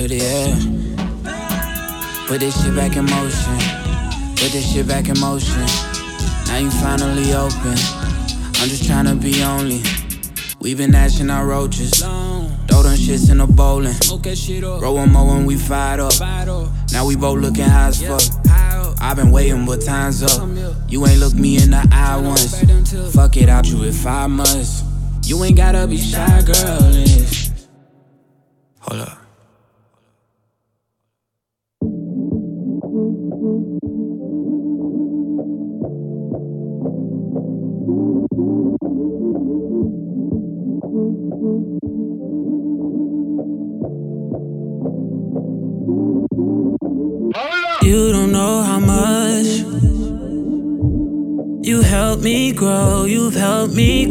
clear the air. Put this shit back in motion. Put this shit back in motion. Now you finally open. I'm just tryna be only. We been ashing our roaches. Throw them shits in the bowling. Roll one more when we fired up. Now we both looking high as fuck. I been waiting, but time's up. You ain't look me in the eye once. Fuck it out you if I must. You ain't gotta be shy, girl. Hold up. You don't know how much you helped me grow, you've helped me